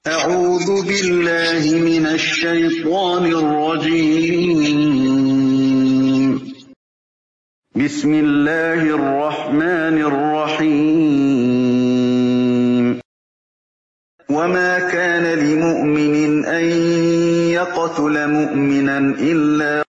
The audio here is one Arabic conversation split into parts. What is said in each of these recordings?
أعوذ بالله من الشيطان الرجيم. بسم الله الرحمن الرحيم. وما كان لمؤمن أن يقتل مؤمنا إلا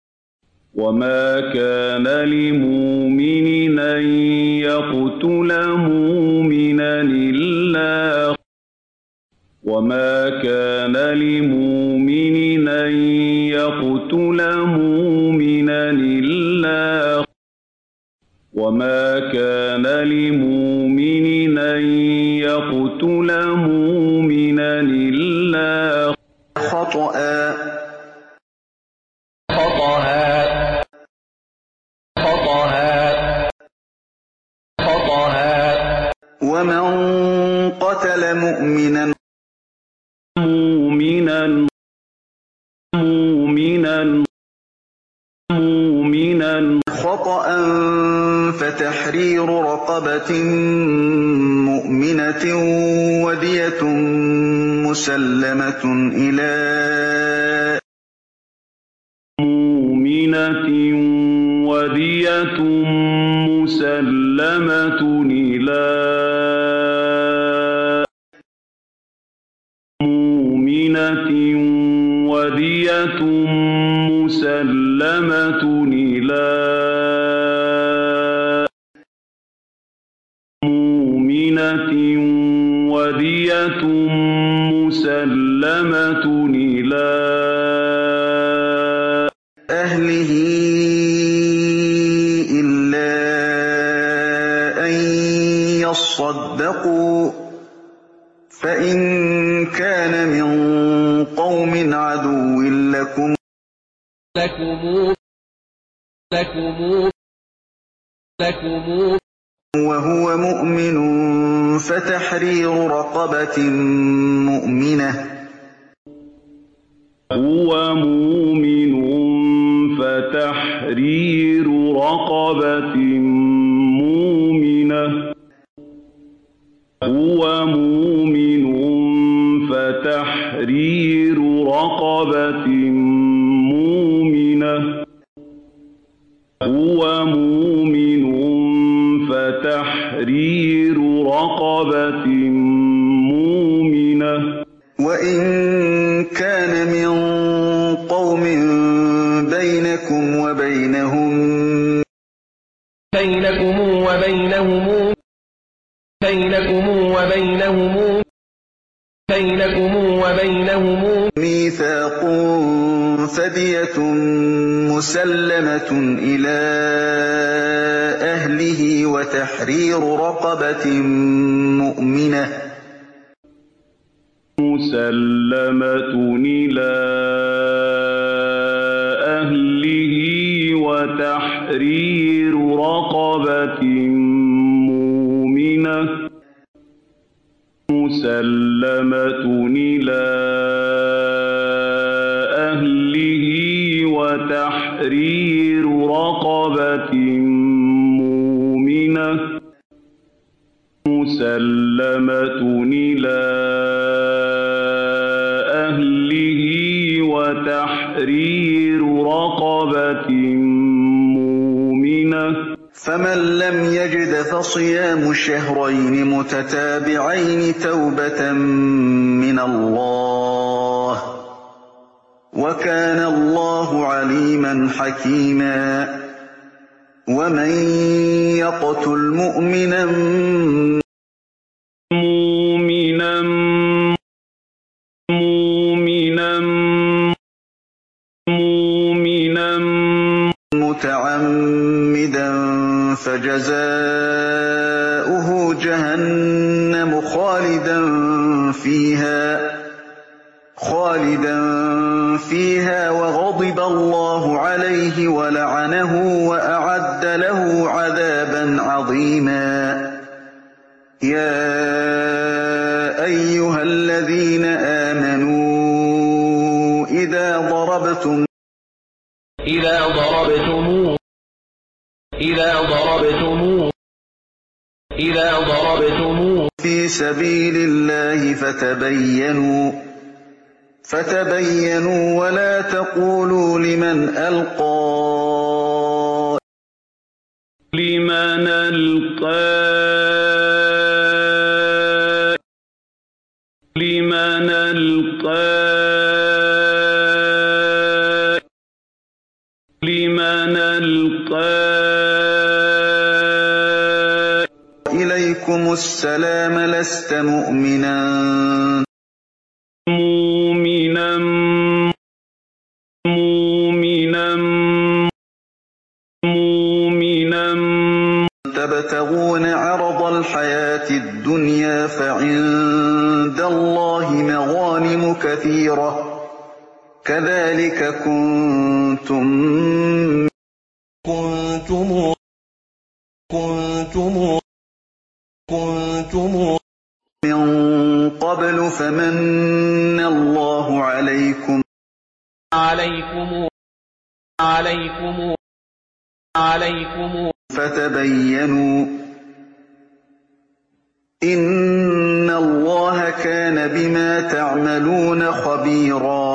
خطأ ومن قتل مؤمنا خطأ فتحرير رقبة مؤمنة ودية مسلمة إلى أهله إلا أن يصدقوا فإن كان من قوم عدو لكم وهو مؤمن فتحرير رقبة مؤمنة وإن كان من قوم بينكم وبينهم ميثاق فدية مسلمة إلى أهله وتحرير رقبة مؤمنة فمن لم يجد فصيام شهرين متتابعين توبة من الله وكان الله عليما حكيما ومن يقتل مؤمنا متعمدا فجزاؤه جهنم خالدا فيها وغضب الله عليه ولعنه وأعد له عذابا عظيما يا أيها الذين آمنوا إذا ضربتم في فِي سَبِيلِ اللَّهِ فَتَبَيَّنُوا وَلَا تَقُولُوا لِمَنْ أَلْقَىٰ إِلَيْكُمُ السَّلَامَ لَسْتَ مُؤْمِنًا تَبْتَغُونَ عَرَضَ الْحَيَاةِ الدُّنْيَا فَعِندَ اللَّهِ مَغَانِمُ كَثِيرَةٌ ۚ كَذَٰلِكَ كُنتُم مِّن قَبْلُ فَمَنَّ اللَّهُ عَلَيْكُمْ فَتَبَيَّنُوا ۚ إِنَّ اللَّهَ كَانَ بِمَا تَعْمَلُونَ خَبِيرًا